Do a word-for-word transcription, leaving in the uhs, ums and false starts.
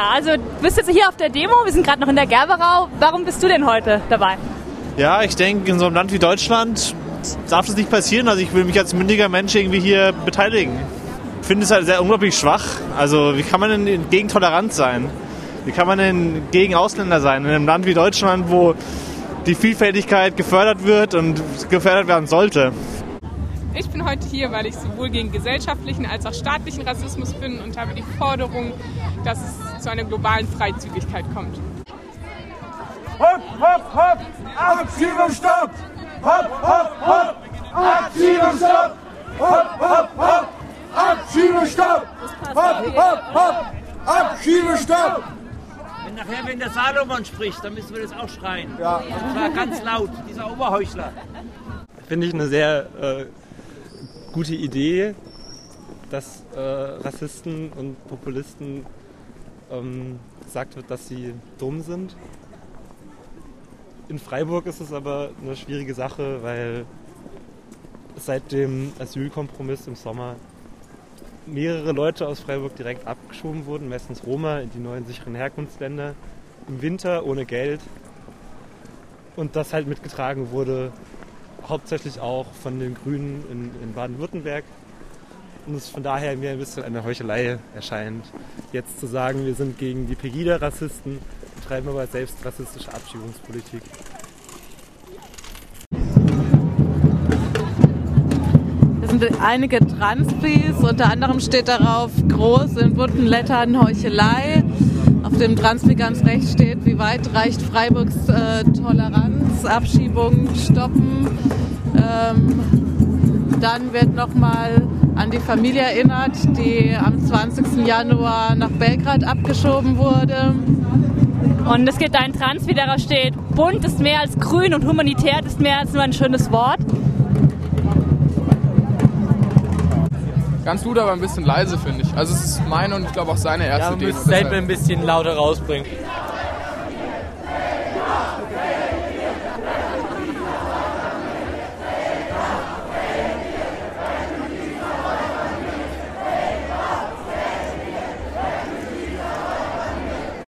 Ja, also du bist jetzt hier auf der Demo, wir sind gerade noch in der Gerberau. Warum bist du denn heute dabei? Ja, ich denke, in so einem Land wie Deutschland darf das nicht passieren. Also ich will mich als mündiger Mensch irgendwie hier beteiligen. Ich finde es halt sehr unglaublich schwach. Also wie kann man denn gegen Toleranz sein? Wie kann man denn gegen Ausländer sein? In einem Land wie Deutschland, wo die Vielfältigkeit gefördert wird und gefördert werden sollte. Ich bin heute hier, weil ich sowohl gegen gesellschaftlichen als auch staatlichen Rassismus bin und habe die Forderung, dass es zu einer globalen Freizügigkeit kommt. Hopp, hopp, hopp! Abschiebung, stopp! Hopp, hopp, hopp! Abschiebung, stopp! Hopp, hopp, hopp! Abschiebung, stopp! Hopp, hopp, hopp! Abschiebung, stopp! Wenn nachher, wenn der Salomon spricht, dann müssen wir das auch schreien. Ja. Und zwar ganz laut, dieser Oberheuchler. Finde ich eine sehr äh, gute Idee, dass äh, Rassisten und Populisten ähm, gesagt wird, dass sie dumm sind. In Freiburg ist es aber eine schwierige Sache, weil seit dem Asylkompromiss im Sommer mehrere Leute aus Freiburg direkt abgeschoben wurden, meistens Roma, in die neuen sicheren Herkunftsländer, im Winter ohne Geld. Und das halt mitgetragen wurde, hauptsächlich auch von den Grünen in, in Baden-Württemberg. Und es von daher mir ein bisschen eine Heuchelei erscheint, jetzt zu sagen, wir sind gegen die Pegida-Rassisten, betreiben aber selbst rassistische Abschiebungspolitik. Es sind einige Transpis, unter anderem steht darauf groß in bunten Lettern Heuchelei. Auf dem Transpi ganz rechts steht, wie weit reicht Freiburgs äh, Toleranz, Abschiebung stoppen. Ähm, dann wird nochmal an die Familie erinnert, die am zwanzigsten Januar nach Belgrad abgeschoben wurde. Und es gibt einen Transpi, darauf steht, bunt ist mehr als grün und humanitär ist mehr als nur ein schönes Wort. Ganz gut, aber ein bisschen leise, finde ich. Also es ist meine und ich glaube auch seine erste Idee. Ja, man müsste es ein bisschen lauter rausbringen.